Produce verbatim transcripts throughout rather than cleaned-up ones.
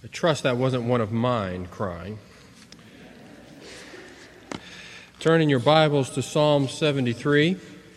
I trust that wasn't one of mine crying. Turn in your Bibles to Psalm seventy-three.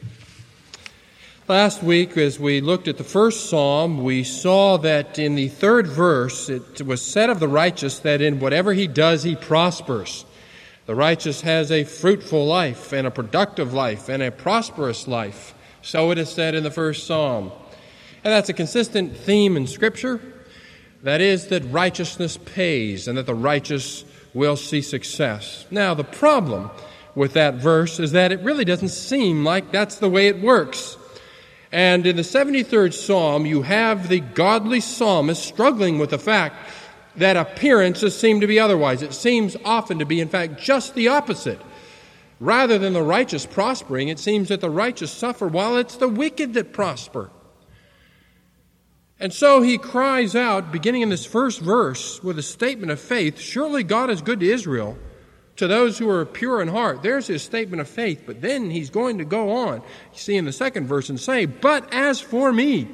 Last week, as we looked at the first psalm, we saw that in the third verse, it was said of the righteous that in whatever he does, he prospers. The righteous has a fruitful life and a productive life and a prosperous life. So it is said in the first psalm. And that's a consistent theme in Scripture. That is that righteousness pays and that the righteous will see success. Now, the problem with that verse is that it really doesn't seem like that's the way it works. And in the seventy-third Psalm, you have the godly psalmist struggling with the fact that appearances seem to be otherwise. It seems often to be, in fact, just the opposite. Rather than the righteous prospering, it seems that the righteous suffer while it's the wicked that prosper. And so he cries out, beginning in this first verse, with a statement of faith, surely God is good to Israel, to those who are pure in heart. There's his statement of faith, but then he's going to go on, you see in the second verse, and say, but as for me,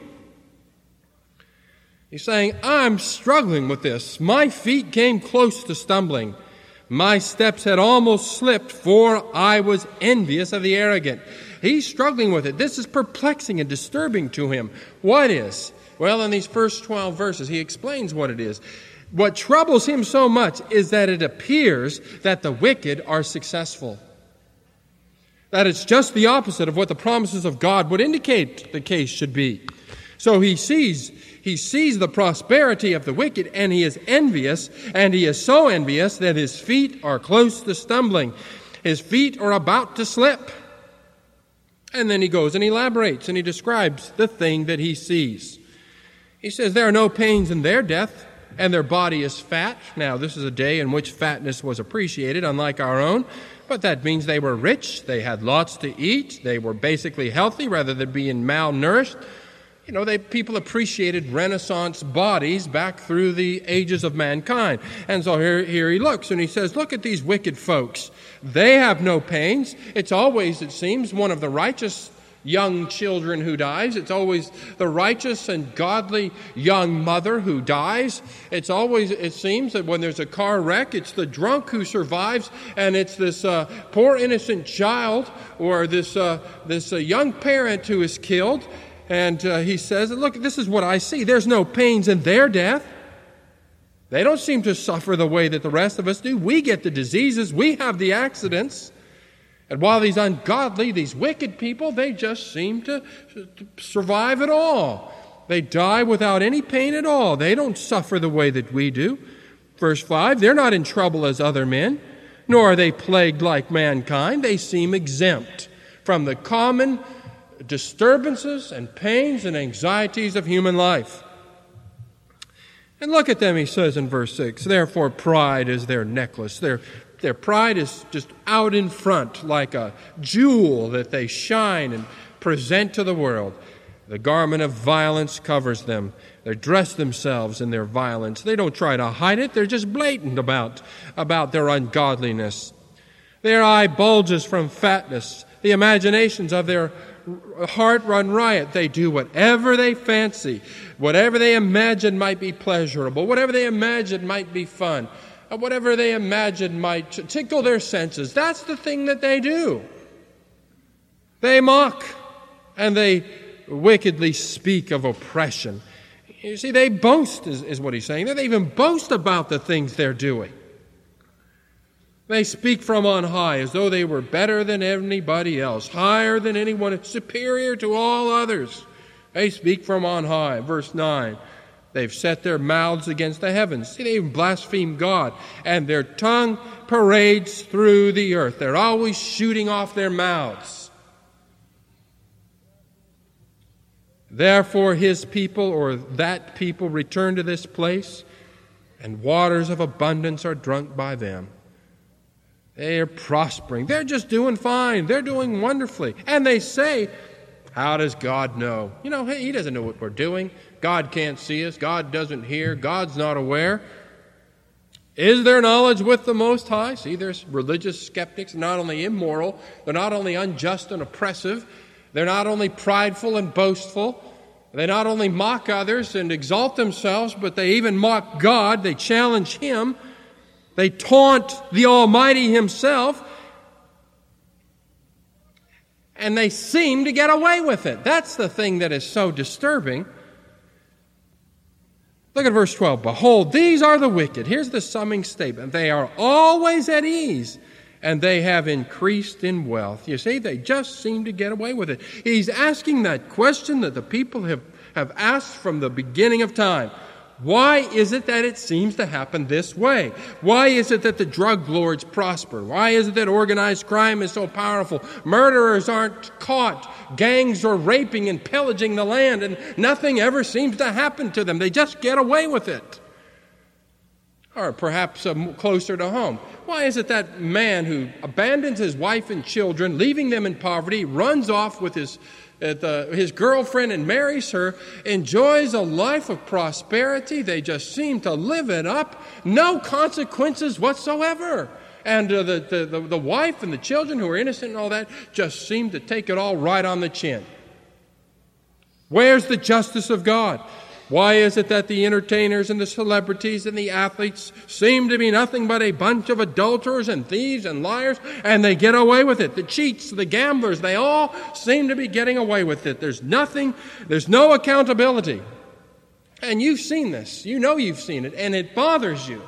he's saying, I'm struggling with this. My feet came close to stumbling. My steps had almost slipped, for I was envious of the arrogant. He's struggling with it. This is perplexing and disturbing to him. What is? Well, in these first twelve verses, he explains what it is. What troubles him so much is that it appears that the wicked are successful. That it's just the opposite of what the promises of God would indicate the case should be. So he sees, he sees the prosperity of the wicked, and he is envious, and he is so envious that his feet are close to stumbling. His feet are about to slip. And then he goes and elaborates, and he describes the thing that he sees. He says, there are no pains in their death, and their body is fat. Now, this is a day in which fatness was appreciated, unlike our own, but that means they were rich, they had lots to eat, they were basically healthy rather than being malnourished. You know, they, people appreciated Renaissance bodies back through the ages of mankind. And so here, here he looks, and he says, look at these wicked folks. They have no pains. It's always, it seems, one of the righteous young children who dies. It's always the righteous and godly young mother who dies. It's always, it seems, that when there's a car wreck, it's the drunk who survives, and it's this uh, poor innocent child or this uh, this uh, young parent who is killed. And uh, he says, look, this is what I see. There's no pains in their death. They don't seem to suffer the way that the rest of us do. We get the diseases. We have the accidents. And while these ungodly, these wicked people, they just seem to, to survive it all. They die without any pain at all. They don't suffer the way that we do. Verse five, they're not in trouble as other men, nor are they plagued like mankind. They seem exempt from the common disturbances and pains and anxieties of human life. And look at them, he says in verse six, therefore pride is their necklace. Their Their pride is just out in front like a jewel that they shine and present to the world. The garment of violence covers them. They dress themselves in their violence. They don't try to hide it. They're just blatant about, about their ungodliness. Their eye bulges from fatness. The imaginations of their heart run riot. They do whatever they fancy, whatever they imagine might be pleasurable, whatever they imagine might be fun. Whatever they imagine might tickle their senses. That's the thing that they do. They mock and they wickedly speak of oppression. You see, they boast, is, is what he's saying. They even boast about the things they're doing. They speak from on high as though they were better than anybody else, higher than anyone, superior to all others. They speak from on high. Verse nine. They've set their mouths against the heavens. See, they even blaspheme God. And their tongue parades through the earth. They're always shooting off their mouths. Therefore his people, or that people, return to this place, and waters of abundance are drunk by them. They are prospering. They're just doing fine. They're doing wonderfully. And they say, how does God know? You know, he doesn't know what we're doing. God can't see us. God doesn't hear. God's not aware. Is there knowledge with the Most High? See, there's religious skeptics, not only immoral, they're not only unjust and oppressive, they're not only prideful and boastful, They not only mock others and exalt themselves, but they even mock God. They challenge Him. They taunt the Almighty Himself. And they seem to get away with it. That's the thing that is so disturbing. Look at verse twelve. Behold, these are the wicked. Here's the summing statement. They are always at ease, and they have increased in wealth. You see, they just seem to get away with it. He's asking that question that the people have, have asked from the beginning of time. Why is it that it seems to happen this way? Why is it that the drug lords prosper? Why is it that organized crime is so powerful? Murderers aren't caught. Gangs are raping and pillaging the land, and nothing ever seems to happen to them. They just get away with it. Or perhaps uh, closer to home. Why is it that man who abandons his wife and children, leaving them in poverty, runs off with his uh, the, his girlfriend and marries her, enjoys a life of prosperity? They just seem to live it up. No consequences whatsoever. And uh, the, the, the, the wife and the children who are innocent and all that just seem to take it all right on the chin. Where's the justice of God? Why is it that the entertainers and the celebrities and the athletes seem to be nothing but a bunch of adulterers and thieves and liars, and they get away with it? The cheats, the gamblers, they all seem to be getting away with it. There's nothing, there's no accountability. And you've seen this. You know you've seen it, and it bothers you.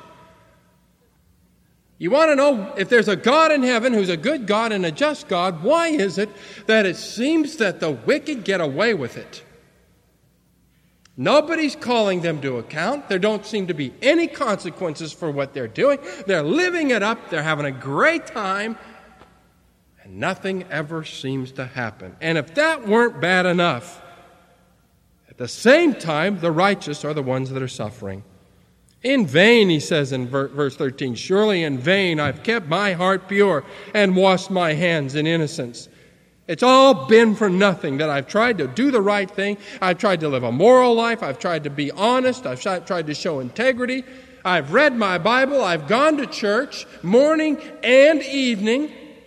You want to know if there's a God in heaven who's a good God and a just God, why is it that it seems that the wicked get away with it? Nobody's calling them to account. There don't seem to be any consequences for what they're doing. They're living it up. They're having a great time. And nothing ever seems to happen. And if that weren't bad enough, at the same time, the righteous are the ones that are suffering. In vain, he says in verse thirteen, surely in vain I've kept my heart pure and washed my hands in innocence. It's all been for nothing that I've tried to do the right thing. I've tried to live a moral life. I've tried to be honest. I've tried to show integrity. I've read my Bible. I've gone to church morning and evening.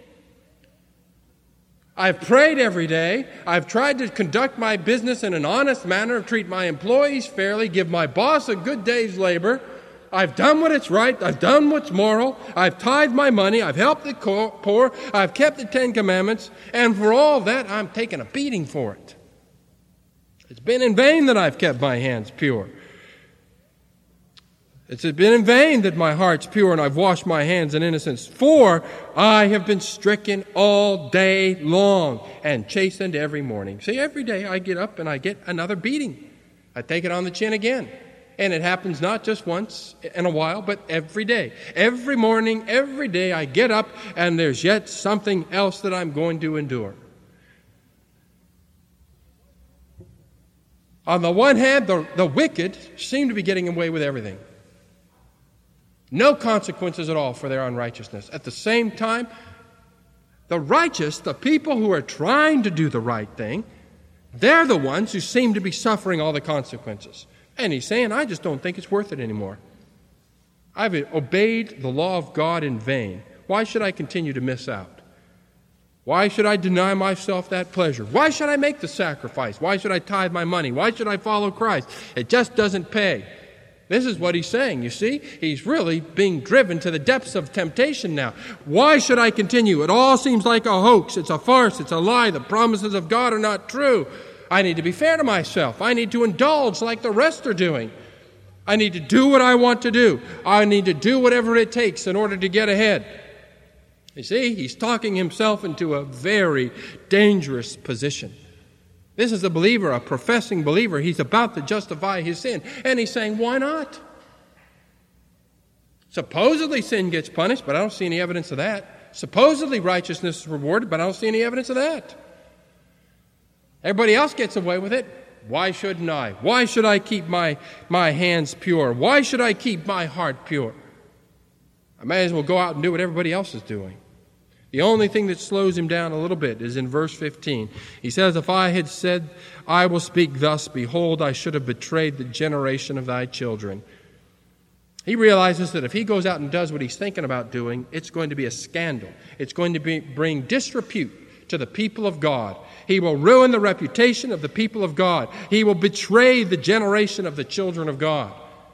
I've prayed every day. I've tried to conduct my business in an honest manner, treat my employees fairly, give my boss a good day's labor. I've done what is right. I've done what's moral. I've tithed my money. I've helped the poor. I've kept the Ten Commandments. And for all that, I'm taking a beating for it. It's been in vain that I've kept my hands pure. It's been in vain that my heart's pure and I've washed my hands in innocence. For I have been stricken all day long and chastened every morning. See, every day I get up and I get another beating. I take it on the chin again. And it happens not just once in a while, but every day. Every morning, every day I get up and there's yet something else that I'm going to endure. On the one hand, the, the wicked seem to be getting away with everything. No consequences at all for their unrighteousness. At the same time, the righteous, the people who are trying to do the right thing, they're the ones who seem to be suffering all the consequences. And he's saying, I just don't think it's worth it anymore. I've obeyed the law of God in vain. Why should I continue to miss out? Why should I deny myself that pleasure? Why should I make the sacrifice? Why should I tithe my money? Why should I follow Christ? It just doesn't pay. This is what he's saying, you see. He's really being driven to the depths of temptation now. Why should I continue? It all seems like a hoax. It's a farce. It's a lie. The promises of God are not true. I need to be fair to myself. I need to indulge like the rest are doing. I need to do what I want to do. I need to do whatever it takes in order to get ahead. You see, he's talking himself into a very dangerous position. This is a believer, a professing believer. He's about to justify his sin. And he's saying, why not? Supposedly sin gets punished, but I don't see any evidence of that. Supposedly righteousness is rewarded, but I don't see any evidence of that. Everybody else gets away with it. Why shouldn't I? Why should I keep my, my hands pure? Why should I keep my heart pure? I may as well go out and do what everybody else is doing. The only thing that slows him down a little bit is in verse fifteen. He says, if I had said, I will speak thus, behold, I should have betrayed the generation of thy children. He realizes that if he goes out and does what he's thinking about doing, it's going to be a scandal. It's going to be, bring disrepute to the people of God. He will ruin the reputation of the people of God. He will betray the generation of the children of God.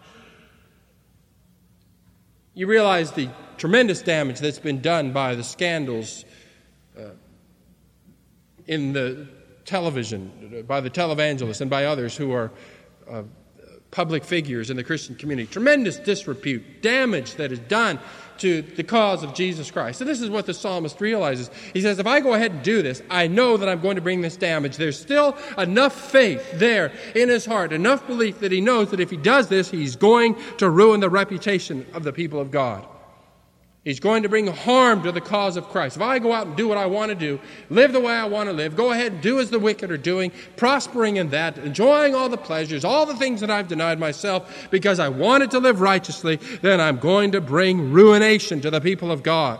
You realize the tremendous damage that's been done by the scandals uh, in the television, by the televangelists and by others who are uh, public figures in the Christian community. Tremendous disrepute, damage that is done to the cause of Jesus Christ. And this is what the psalmist realizes. He says, if I go ahead and do this, I know that I'm going to bring this damage. There's still enough faith there in his heart, enough belief that he knows that if he does this, he's going to ruin the reputation of the people of God. He's going to bring harm to the cause of Christ. If I go out and do what I want to do, live the way I want to live, go ahead and do as the wicked are doing, prospering in that, enjoying all the pleasures, all the things that I've denied myself because I wanted to live righteously, then I'm going to bring ruination to the people of God.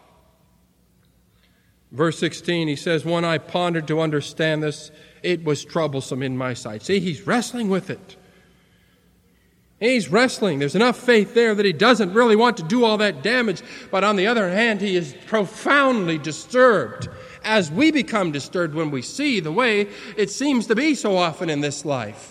Verse sixteen, he says, when I pondered to understand this, it was troublesome in my sight. See, he's wrestling with it. He's wrestling. There's enough faith there that he doesn't really want to do all that damage. But on the other hand, he is profoundly disturbed, as we become disturbed when we see the way it seems to be so often in this life.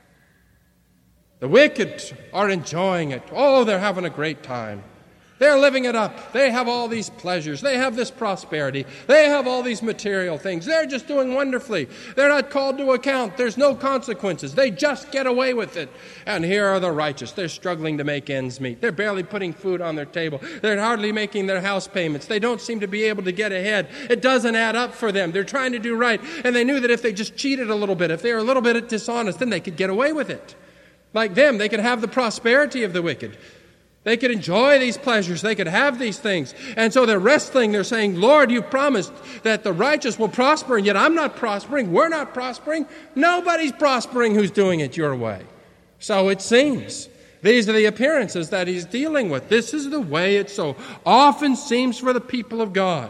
The wicked are enjoying it. Oh, they're having a great time. They're living it up. They have all these pleasures. They have this prosperity. They have all these material things. They're just doing wonderfully. They're not called to account. There's no consequences. They just get away with it. And here are the righteous. They're struggling to make ends meet. They're barely putting food on their table. They're hardly making their house payments. They don't seem to be able to get ahead. It doesn't add up for them. They're trying to do right. And they knew that if they just cheated a little bit, if they were a little bit dishonest, then they could get away with it. Like them, they could have the prosperity of the wicked. They could enjoy these pleasures. They could have these things. And so they're wrestling. They're saying, Lord, you promised that the righteous will prosper, and yet I'm not prospering. We're not prospering. Nobody's prospering who's doing it your way. So it seems. These are the appearances that he's dealing with. This is the way it so often seems for the people of God.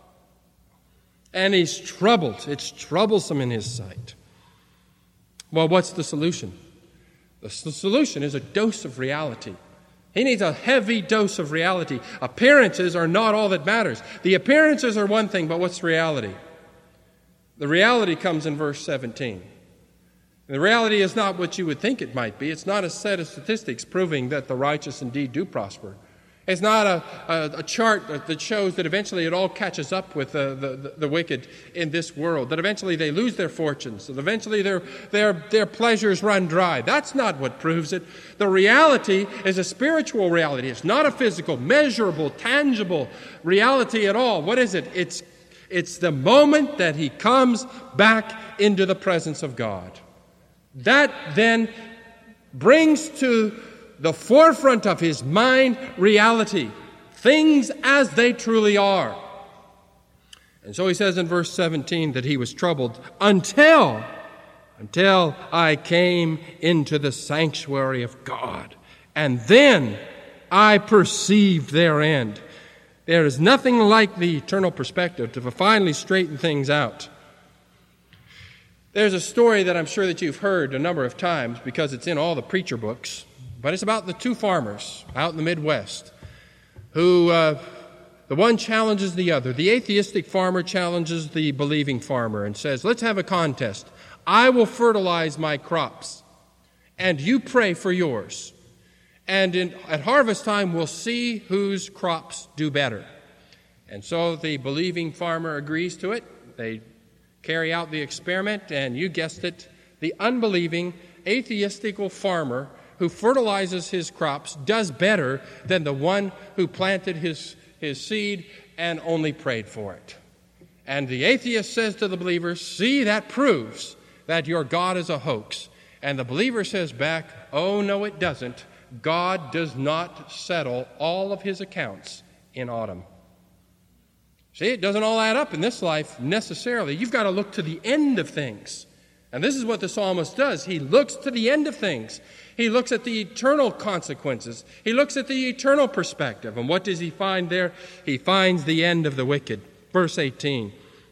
And he's troubled. It's troublesome in his sight. Well, what's the solution? The solution is a dose of reality. He needs a heavy dose of reality. Appearances are not all that matters. The appearances are one thing, but what's reality? The reality comes in verse seventeen. The reality is not what you would think it might be. It's not a set of statistics proving that the righteous indeed do prosper. It's not a, a, a chart that shows that eventually it all catches up with the, the, the wicked in this world, that eventually they lose their fortunes, that eventually their, their, their pleasures run dry. That's not what proves it. The reality is a spiritual reality. It's not a physical, measurable, tangible reality at all. What is it? It's, it's the moment that he comes back into the presence of God. That then brings to the forefront of his mind reality, things as they truly are. And so he says in verse seventeen that he was troubled until, until I came into the sanctuary of God. And then I perceived their end. There is nothing like the eternal perspective to finally straighten things out. There's a story that I'm sure that you've heard a number of times because it's in all the preacher books. But it's about the two farmers out in the Midwest who, uh, the one challenges the other. The atheistic farmer challenges the believing farmer and says, let's have a contest. I will fertilize my crops, and you pray for yours. And in, at harvest time, we'll see whose crops do better. And so the believing farmer agrees to it. They carry out the experiment, and you guessed it, the unbelieving, atheistical farmer who fertilizes his crops does better than the one who planted his, his seed and only prayed for it. And the atheist says to the believer, see, that proves that your God is a hoax. And the believer says back, oh, no, it doesn't. God does not settle all of his accounts in autumn. See, it doesn't all add up in this life necessarily. You've got to look to the end of things. And this is what the psalmist does. He looks to the end of things. He looks at the eternal consequences. He looks at the eternal perspective. And what does he find there? He finds the end of the wicked. Verse eighteen.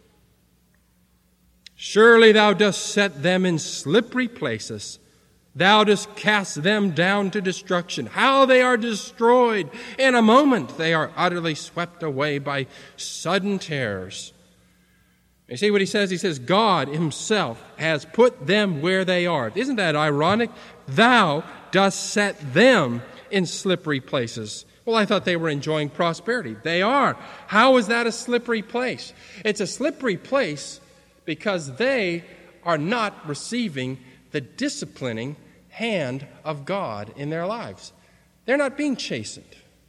Surely thou dost set them in slippery places. Thou dost cast them down to destruction. How they are destroyed! In a moment they are utterly swept away by sudden terrors. You see what he says? He says, God himself has put them where they are. Isn't that ironic? Thou dost set them in slippery places. Well, I thought they were enjoying prosperity. They are. How is that a slippery place? It's a slippery place because they are not receiving the disciplining hand of God in their lives. They're not being chastened.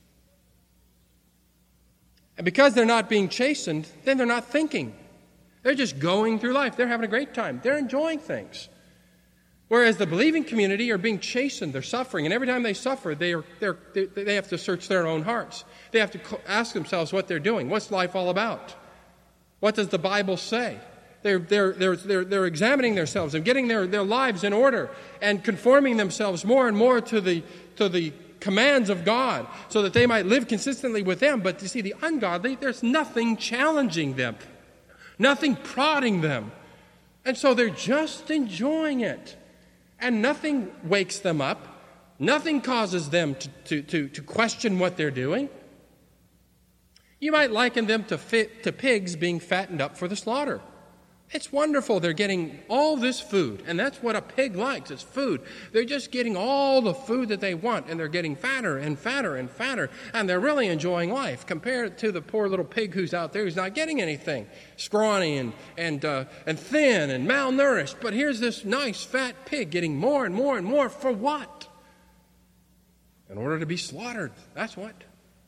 And because they're not being chastened, then they're not thinking. They're just going through life. They're having a great time. They're enjoying things. Whereas the believing community are being chastened. They're suffering. And every time they suffer, they, are, they're, they, they have to search their own hearts. They have to ask themselves what they're doing. What's life all about? What does the Bible say? They're, they're, they're, they're, they're examining themselves and getting their, their lives in order and conforming themselves more and more to the, to the commands of God so that they might live consistently with them. But you see, the ungodly, there's nothing challenging them. Nothing prodding them. And so they're just enjoying it. And nothing wakes them up. Nothing causes them to, to, to, to question what they're doing. You might liken them to, fit, to pigs being fattened up for the slaughter. It's wonderful. They're getting all this food, and that's what a pig likes. It's food. They're just getting all the food that they want, and they're getting fatter and fatter and fatter, and they're really enjoying life compared to the poor little pig who's out there who's not getting anything, scrawny and and uh, and thin and malnourished. But here's this nice fat pig getting more and more and more for what? In order to be slaughtered. That's what.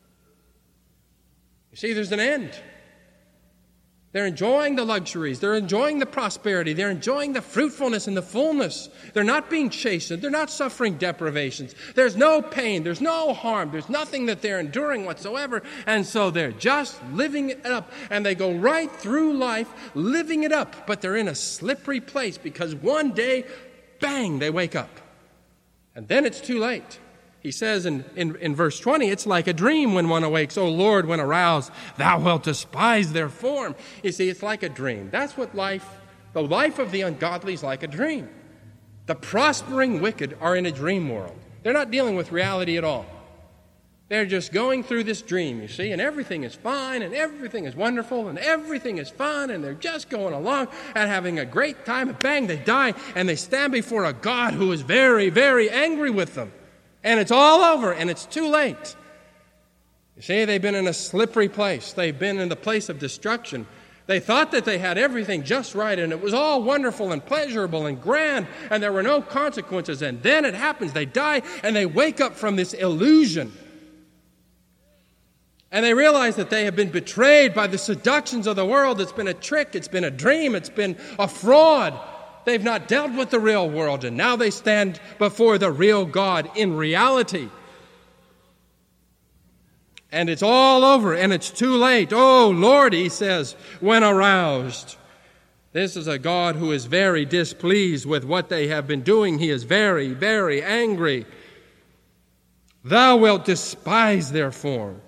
You see, there's an end. They're enjoying the luxuries. They're enjoying the prosperity. They're enjoying the fruitfulness and the fullness. They're not being chastened. They're not suffering deprivations. There's no pain. There's no harm. There's nothing that they're enduring whatsoever. And so they're just living it up. And they go right through life living it up. But they're in a slippery place because one day, bang, they wake up. And then it's too late. He says in, in, in verse twenty, it's like a dream when one awakes. O Lord, when aroused, thou wilt despise their form. You see, it's like a dream. That's what life, the life of the ungodly is like a dream. The prospering wicked are in a dream world. They're not dealing with reality at all. They're just going through this dream, you see, and everything is fine, and everything is wonderful, and everything is fun, and they're just going along and having a great time, and bang, they die, and they stand before a God who is very, very angry with them. And it's all over, and it's too late. You see, they've been in a slippery place. They've been in the place of destruction. They thought that they had everything just right, and it was all wonderful and pleasurable and grand, and there were no consequences. And then it happens. They die, and they wake up from this illusion. And they realize that they have been betrayed by the seductions of the world. It's been a trick. It's been a dream. It's been a fraud. They've not dealt with the real world, and now they stand before the real God in reality. And it's all over, and it's too late. Oh, Lord, he says, when aroused. This is a God who is very displeased with what they have been doing. He is very, very angry. Thou wilt despise their form.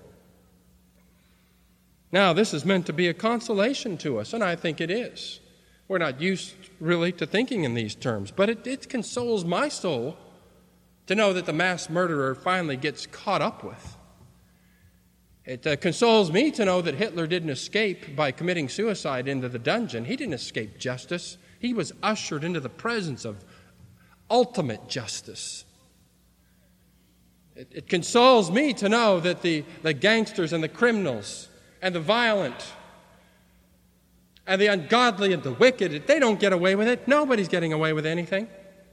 Now, this is meant to be a consolation to us, and I think it is. We're not used really to thinking in these terms, but it, it consoles my soul to know that the mass murderer finally gets caught up with. It uh, consoles me to know that Hitler didn't escape by committing suicide into the dungeon. He didn't escape justice. He was ushered into the presence of ultimate justice. It, it consoles me to know that the, the gangsters and the criminals and the violent and the ungodly and the wicked, they don't get away with it. Nobody's getting away with anything.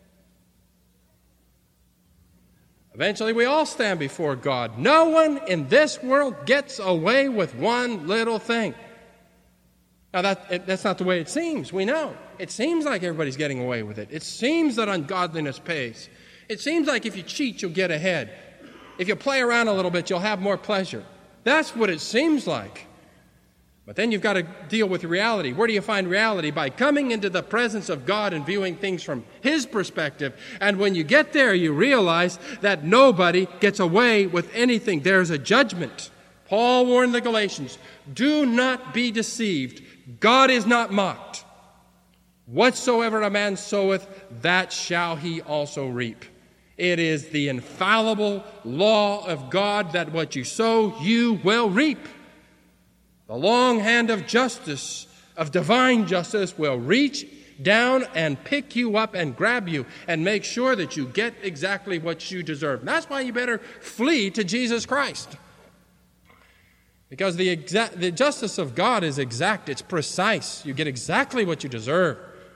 Eventually, we all stand before God. No one in this world gets away with one little thing. Now, that, that's not the way it seems. We know. It seems like everybody's getting away with it. It seems that ungodliness pays. It seems like if you cheat, you'll get ahead. If you play around a little bit, you'll have more pleasure. That's what it seems like. But then you've got to deal with reality. Where do you find reality? By coming into the presence of God and viewing things from His perspective. And when you get there, you realize that nobody gets away with anything. There's a judgment. Paul warned the Galatians, do not be deceived. God is not mocked. Whatsoever a man soweth, that shall he also reap. It is the infallible law of God that what you sow, you will reap. The long hand of justice of divine justice will reach down and pick you up and grab you and make sure that you get exactly what you deserve. And that's why you better flee to Jesus Christ. Because the exact, the justice of God is exact. It's precise. You get exactly what you deserve.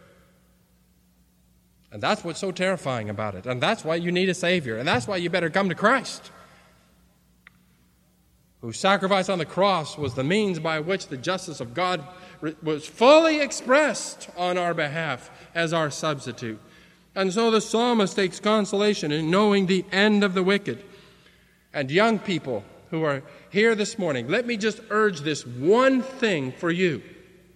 And that's what's so terrifying about it. And that's why you need a Savior. And that's why you better come to Christ, whose sacrifice on the cross was the means by which the justice of God was fully expressed on our behalf as our substitute. And so the psalmist takes consolation in knowing the end of the wicked. And young people who are here this morning, let me just urge this one thing for you.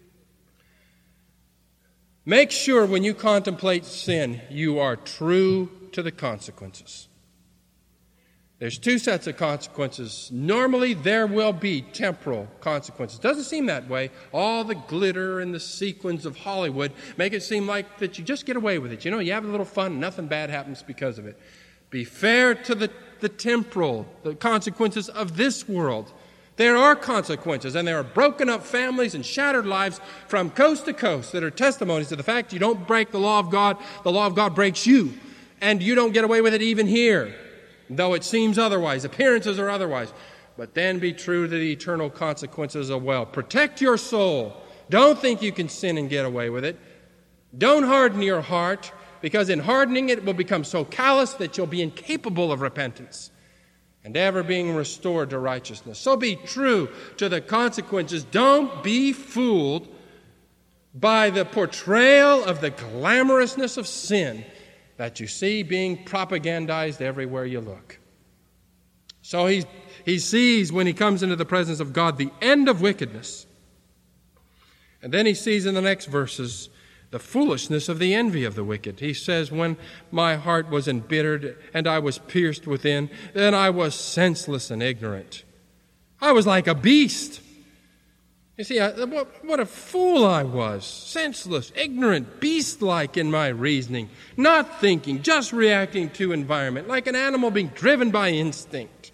Make sure when you contemplate sin, you are true to the consequences. There's two sets of consequences. Normally, there will be temporal consequences. Doesn't seem that way. All the glitter and the sequins of Hollywood make it seem like that you just get away with it. You know, you have a little fun, and nothing bad happens because of it. Be fair to the, the temporal, the consequences of this world. There are consequences, and there are broken up families and shattered lives from coast to coast that are testimonies to the fact you don't break the law of God, the law of God breaks you, and you don't get away with it even here, though it seems otherwise, appearances are otherwise. But then be true to the eternal consequences as well. Protect your soul. Don't think you can sin and get away with it. Don't harden your heart, because in hardening it will become so callous that you'll be incapable of repentance and ever being restored to righteousness. So be true to the consequences. Don't be fooled by the portrayal of the glamorousness of sin that you see being propagandized everywhere you look. So he, he sees, when he comes into the presence of God, the end of wickedness. And then he sees in the next verses the foolishness of the envy of the wicked. He says, when my heart was embittered and I was pierced within, then I was senseless and ignorant. I was like a beast. You see, I, what, what a fool I was. Senseless, ignorant, beast-like in my reasoning, not thinking, just reacting to environment, like an animal being driven by instinct.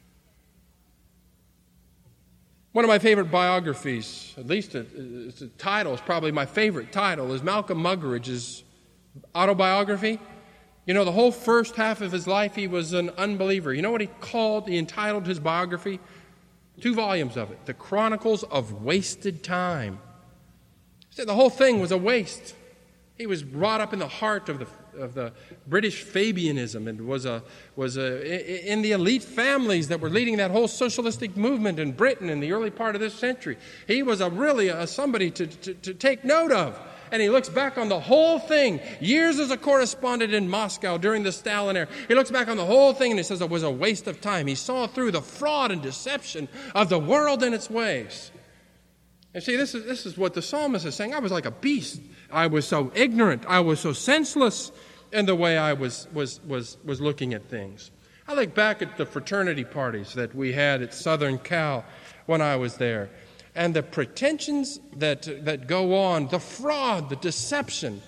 One of my favorite biographies, at least it's a title, is probably my favorite title, is Malcolm Muggeridge's autobiography. You know, the whole first half of his life, he was an unbeliever. You know what he called, he entitled his biography? Two volumes of it, The Chronicles of Wasted Time. He said the whole thing was a waste. He was brought up in the heart of the of the British Fabianism and was a was a in the elite families that were leading that whole socialistic movement in Britain in the early part of this century. He was a really a, somebody to, to to take note of. And he looks back on the whole thing, years as a correspondent in Moscow during the Stalin era. He looks back on the whole thing and he says it was a waste of time. He saw through the fraud and deception of the world and its ways. And see, this is this is what the psalmist is saying. I was like a beast. I was so ignorant. I was so senseless in the way I was was was was looking at things. I look back at the fraternity parties that we had at Southern Cal when I was there, and the pretensions that that go on, the fraud, the deception.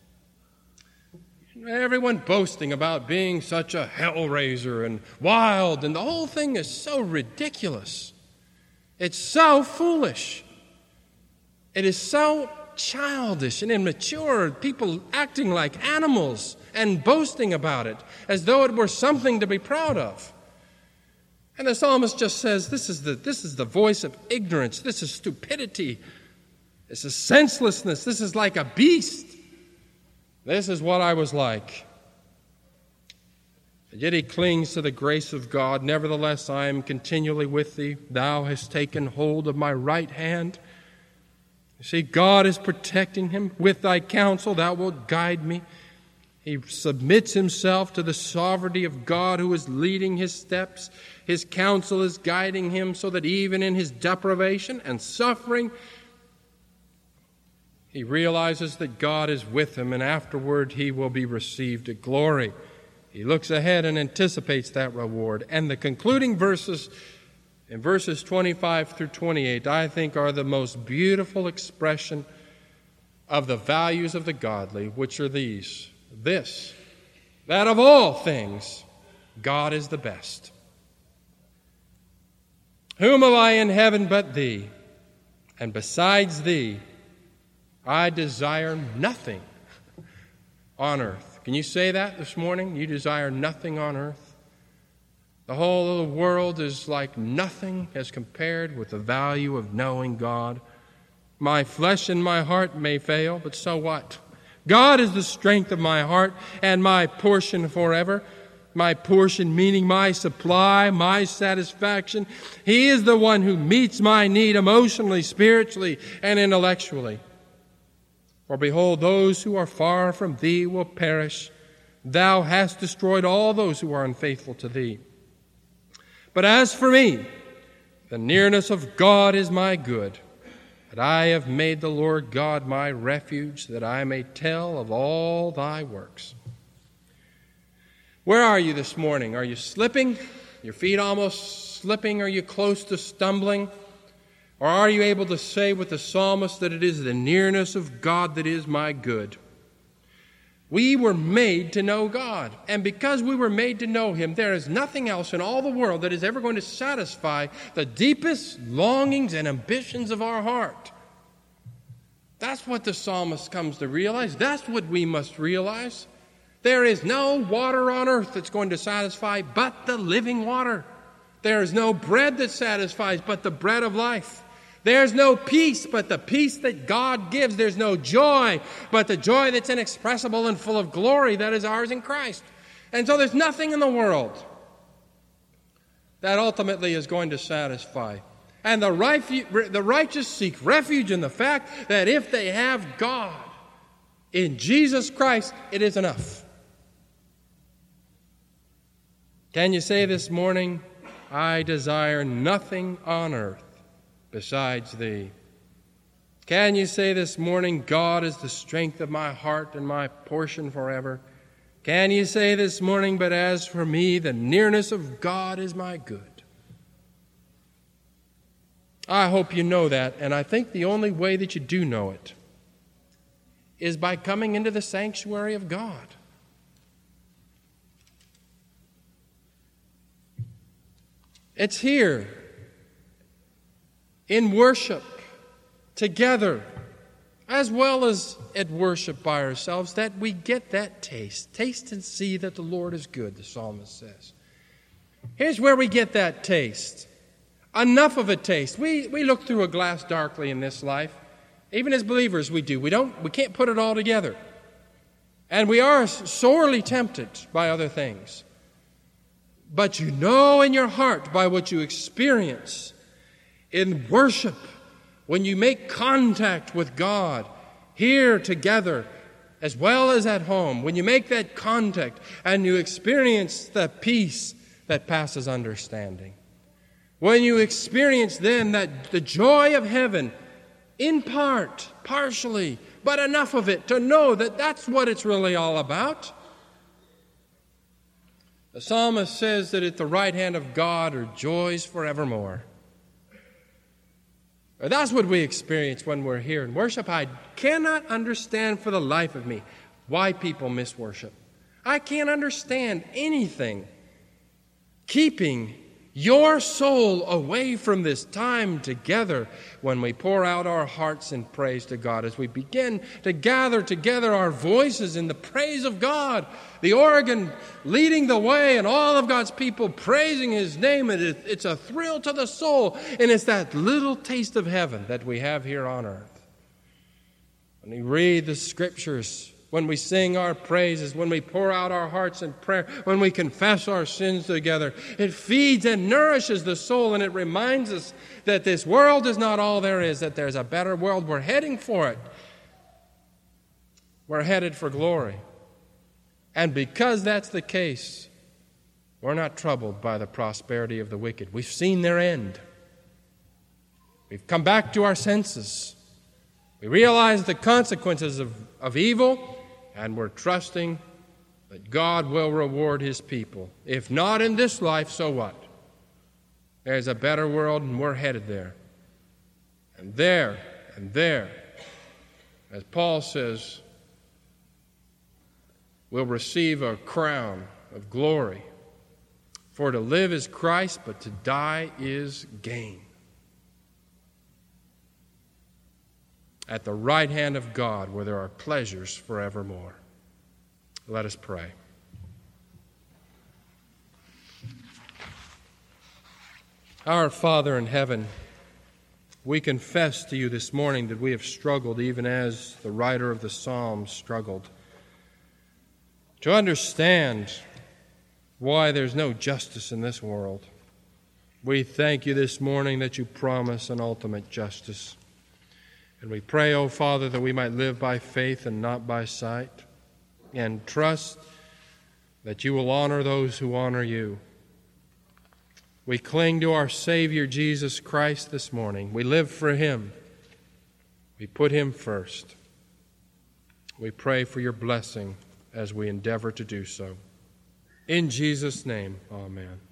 Everyone boasting about being such a hellraiser and wild, and the whole thing is so ridiculous. It's so foolish. It is so childish and immature, people acting like animals and boasting about it as though it were something to be proud of. And the psalmist just says, this is the, this is the voice of ignorance, this is stupidity, this is senselessness, this is like a beast. This is what I was like. And yet he clings to the grace of God. Nevertheless, I am continually with thee. Thou hast taken hold of my right hand. You see, God is protecting him. With thy counsel thou wilt guide me. He submits himself to the sovereignty of God who is leading his steps. His counsel is guiding him so that even in his deprivation and suffering, he realizes that God is with him, and afterward he will be received to glory. He looks ahead and anticipates that reward. And the concluding verses, in verses twenty-five through twenty-eight, I think are the most beautiful expression of the values of the godly, which are these. This, that of all things, God is the best. Whom have I in heaven but thee? And besides thee, I desire nothing on earth. Can you say that this morning? You desire nothing on earth? The whole of the world is like nothing as compared with the value of knowing God. My flesh and my heart may fail, but so what? God is the strength of my heart and my portion forever. My portion meaning my supply, my satisfaction. He is the one who meets my need emotionally, spiritually, and intellectually. For behold, those who are far from thee will perish. Thou hast destroyed all those who are unfaithful to thee. But as for me, the nearness of God is my good, that I have made the Lord God my refuge, that I may tell of all thy works. Where are you this morning? Are you slipping? Your feet almost slipping? Are you close to stumbling? Or are you able to say with the psalmist that it is the nearness of God that is my good? We were made to know God. And because we were made to know Him, there is nothing else in all the world that is ever going to satisfy the deepest longings and ambitions of our heart. That's what the psalmist comes to realize. That's what we must realize. There is no water on earth that's going to satisfy but the living water. There is no bread that satisfies but the bread of life. There's no peace but the peace that God gives. There's no joy but the joy that's inexpressible and full of glory that is ours in Christ. And so there's nothing in the world that ultimately is going to satisfy. And the, refu- the righteous seek refuge in the fact that if they have God in Jesus Christ, it is enough. Can you say this morning, I desire nothing on earth besides thee? Can you say this morning, God is the strength of my heart and my portion forever? Can you say this morning, but as for me, the nearness of God is my good? I hope you know that, and I think the only way that you do know it is by coming into the sanctuary of God. It's here, in worship, together, as well as at worship by ourselves, that we get that taste. Taste and see that the Lord is good, the psalmist says. Here's where we get that taste. Enough of a taste. We, we look through a glass darkly in this life. Even as believers we do. We don't. We can't put it all together. And we are sorely tempted by other things. But you know in your heart by what you experience in worship, when you make contact with God here together as well as at home, when you make that contact and you experience the peace that passes understanding, when you experience then that the joy of heaven in part, partially, but enough of it to know that that's what it's really all about. The psalmist says that at the right hand of God are joys forevermore. That's what we experience when we're here in worship. I cannot understand for the life of me why people miss worship. I can't understand anything keeping your soul away from this time together when we pour out our hearts in praise to God, as we begin to gather together our voices in the praise of God, the organ leading the way and all of God's people praising His name. And it, it's a thrill to the soul, and it's that little taste of heaven that we have here on earth. When we read the Scriptures, when we sing our praises, when we pour out our hearts in prayer, when we confess our sins together, it feeds and nourishes the soul, and it reminds us that this world is not all there is, that there's a better world. We're heading for it. We're headed for glory. And because that's the case, we're not troubled by the prosperity of the wicked. We've seen their end. We've come back to our senses. We realize the consequences of, of evil, and we're trusting that God will reward His people. If not in this life, so what? There's a better world, and we're headed there. And there, and there, as Paul says, we'll receive a crown of glory. For to live is Christ, but to die is gain. at the right hand of God where there are pleasures forevermore. Let us pray. Our Father in heaven, we confess to you this morning that we have struggled even as the writer of the Psalms struggled to understand why there's no justice in this world. We thank you this morning that you promise an ultimate justice. And we pray, O Father, that we might live by faith and not by sight, and trust that you will honor those who honor you. We cling to our Savior Jesus Christ this morning. We live for him. We put him first. We pray for your blessing as we endeavor to do so. In Jesus' name, amen.